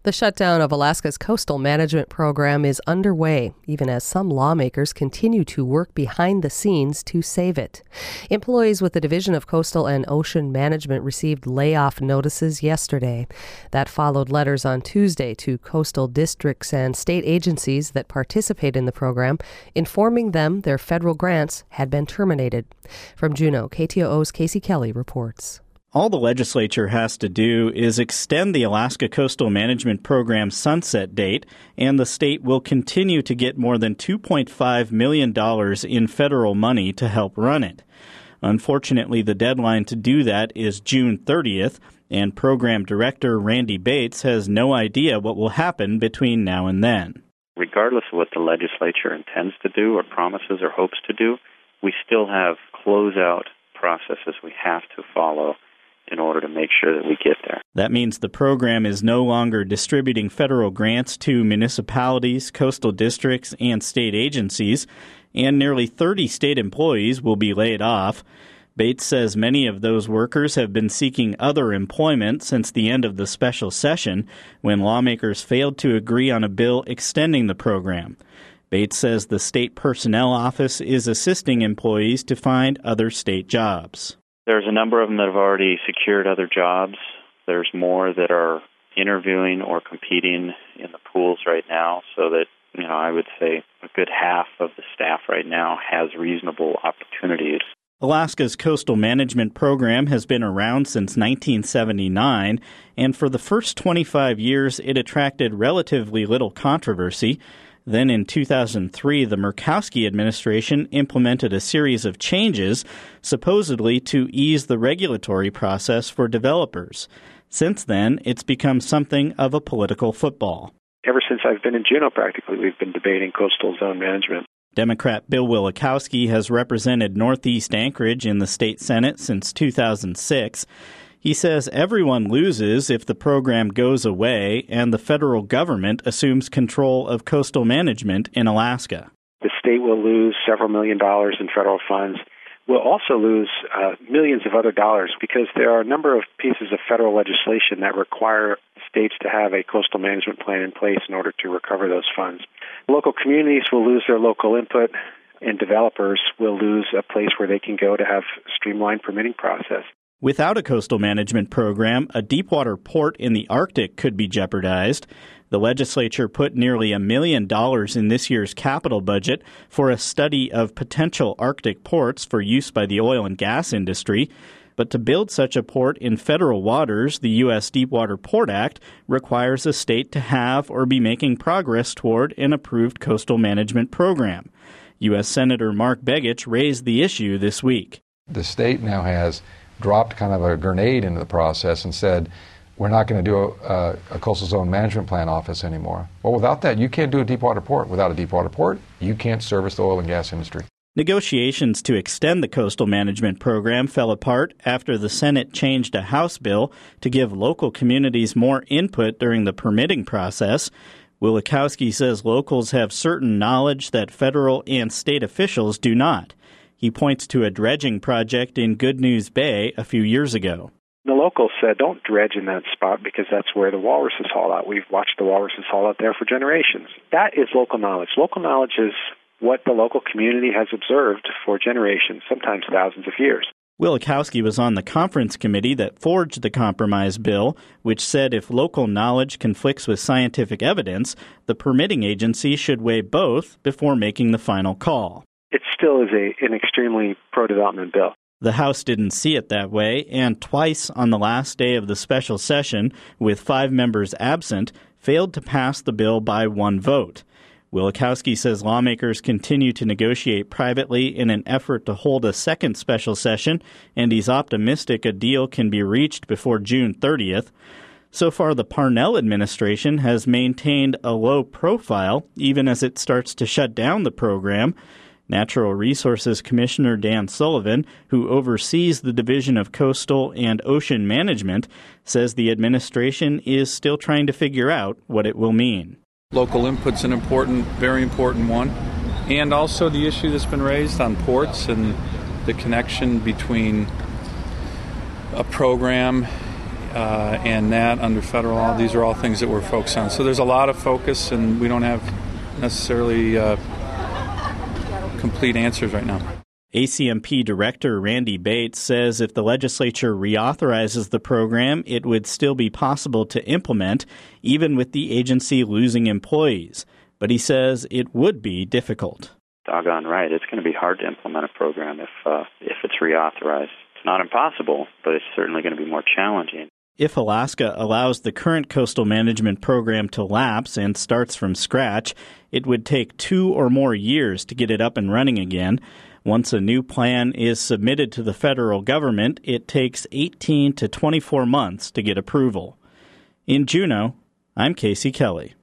The shutdown of Alaska's coastal management program is underway, even as some lawmakers continue to work behind the scenes to save it. Employees with the Division of Coastal and Ocean Management received layoff notices yesterday. That followed letters on Tuesday to coastal districts and state agencies that participate in the program, informing them their federal grants had been terminated. From Juneau, KTOO's Casey Kelly reports. All the legislature has to do is extend the Alaska Coastal Management Program's sunset date, and the state will continue to get more than $2.5 million in federal money to help run it. Unfortunately, the deadline to do that is June 30th, and Program Director Randy Bates has no idea what will happen between now and then. Regardless of what the legislature intends to do or promises or hopes to do, we still have closeout processes we have to follow in order to make sure that we get there. That means the program is no longer distributing federal grants to municipalities, coastal districts, and state agencies, and nearly 30 state employees will be laid off. Bates says many of those workers have been seeking other employment since the end of the special session, when lawmakers failed to agree on a bill extending the program. Bates says the state personnel office is assisting employees to find other state jobs. There's a number of them that have already secured other jobs. There's more that are interviewing or competing in the pools right now, so that, I would say a good half of the staff right now has reasonable opportunities. Alaska's coastal management program has been around since 1979, and for the first 25 years it attracted relatively little controversy. Then in 2003, the Murkowski administration implemented a series of changes, supposedly to ease the regulatory process for developers. Since then, it's become something of a political football. Ever since I've been in Juneau, practically, we've been debating coastal zone management. Democrat Bill Wielechowski has represented Northeast Anchorage in the state Senate since 2006. He says everyone loses if the program goes away and the federal government assumes control of coastal management in Alaska. The state will lose several $1 million in federal funds. We'll also lose millions of other dollars because there are a number of pieces of federal legislation that require states to have a coastal management plan in place in order to recover those funds. Local communities will lose their local input, and developers will lose a place where they can go to have a streamlined permitting process. Without a coastal management program, a deepwater port in the Arctic could be jeopardized. The legislature put nearly $1 million in this year's capital budget for a study of potential Arctic ports for use by the oil and gas industry. But to build such a port in federal waters, the U.S. Deepwater Port Act requires a state to have or be making progress toward an approved coastal management program. U.S. Senator Mark Begich raised the issue this week. The state now has dropped kind of a grenade into the process and said, we're not going to do a coastal zone management plan office anymore. Well, without that, you can't do a deepwater port. Without a deepwater port, you can't service the oil and gas industry. Negotiations to extend the coastal management program fell apart after the Senate changed a House bill to give local communities more input during the permitting process. Wielechowski says locals have certain knowledge that federal and state officials do not. He points to a dredging project in Good News Bay a few years ago. The locals said, don't dredge in that spot because that's where the walruses haul out. We've watched the walruses haul out there for generations. That is local knowledge. Local knowledge is what the local community has observed for generations, sometimes thousands of years. Wielechowski was on the conference committee that forged the compromise bill, which said if local knowledge conflicts with scientific evidence, the permitting agency should weigh both before making the final call. It still is an extremely pro-development bill. The House didn't see it that way, and twice on the last day of the special session, with 5 members absent, failed to pass the bill by 1 vote. Wielechowski says lawmakers continue to negotiate privately in an effort to hold a second special session, and he's optimistic a deal can be reached before June 30th. So far, the Parnell administration has maintained a low profile, even as it starts to shut down the program. Natural Resources Commissioner Dan Sullivan, who oversees the Division of Coastal and Ocean Management, says the administration is still trying to figure out what it will mean. Local input's an important, very important one, and also the issue that's been raised on ports and the connection between a program and that under federal law. These are all things that we're focused on. So there's a lot of focus, and we don't have necessarily complete answers right now. ACMP Director Randy Bates says if the legislature reauthorizes the program, it would still be possible to implement, even with the agency losing employees. But he says it would be difficult. Doggone right. It's going to be hard to implement a program if it's reauthorized. It's not impossible, but it's certainly going to be more challenging. If Alaska allows the current coastal management program to lapse and starts from scratch, it would take 2 or more years to get it up and running again. Once a new plan is submitted to the federal government, it takes 18 to 24 months to get approval. In Juneau, I'm Casey Kelly.